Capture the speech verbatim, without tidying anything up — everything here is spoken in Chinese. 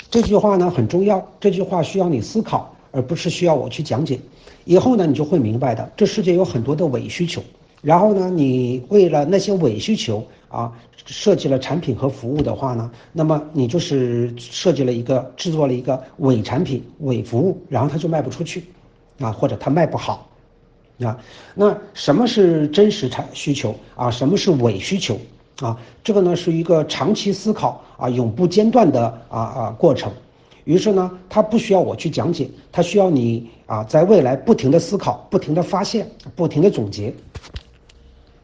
这句话呢很重要，这句话需要你思考，而不是需要我去讲解。以后呢，你就会明白的，这世界有很多的伪需求，然后呢，你为了那些伪需求啊，设计了产品和服务的话呢，那么你就是设计了一个制作了一个伪产品、伪服务，然后它就卖不出去，啊，或者它卖不好。啊，那什么是真实产需求啊？什么是伪需求啊？这个呢是一个长期思考啊、永不间断的啊啊过程。于是呢，它不需要我去讲解，它需要你啊在未来不停的思考、不停的发现、不停的总结。